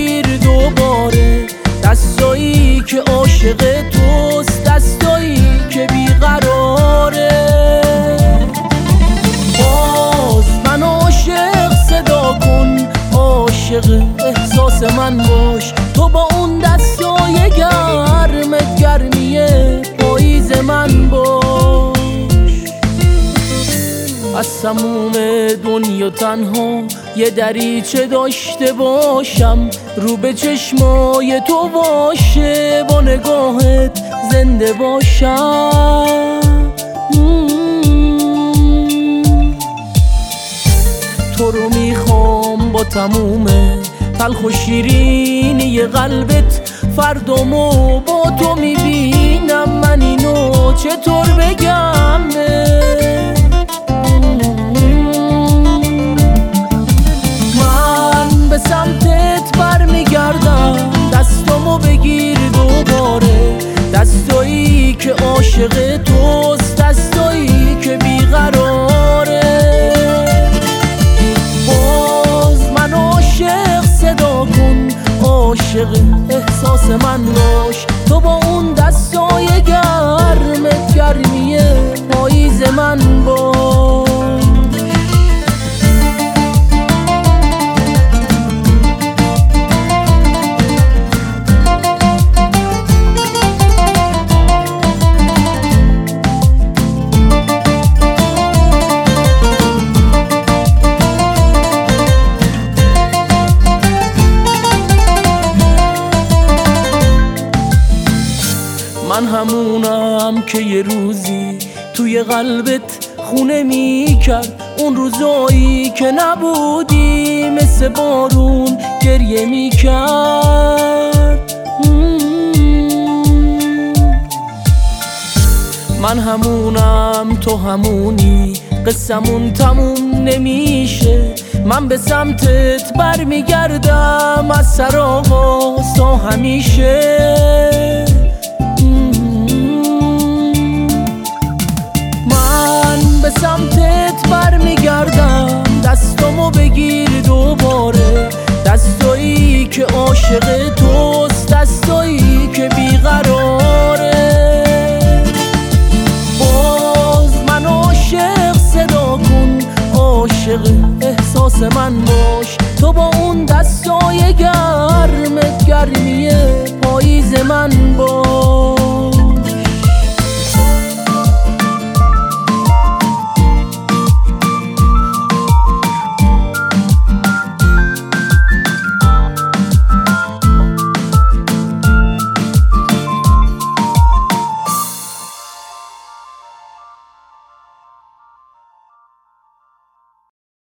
بگیر دوباره، دستایی که عاشق توست، دستایی که بیقراره. باز من عاشق صدا کن، عاشق احساس من باش. تو با اون دستای گرمت گرمی پاییز من باش. از تموم دنیا تنها یه دریچه داشته باشم، رو به چشمای تو باشه، با نگاهت زنده باشم. تو رو میخوام با تموم تلخ و شیرینی قلبت، فردامو با تو میبینم، من اینو چطور بگم؟ من به سمتت برمیگردم، دستامو بگیر دوباره، دستایی که عاشق توست، دستایی که بیقراره. باز من عاشق صدا کن، عاشق احساس من باش. تو با اون دستای گرمت گرمی پاییز من باش. من همونم که یه روزی توی قلبت خونه میکرد، اون روزایی که نبودی مثل بارون گریه میکرد. من همونم تو همونی، قصمون تموم نمیشه. من به سمتت برمیگردم از سر آغاز تا همیشه. به سمتت برمیگردم، دستامو بگیر دوباره، دستایی که عاشق توست، دستایی که بیقراره. باز من عاشق صدا کن، عاشق احساس من باش. تو با اون دستای گرمت گرمی پاییز من باش.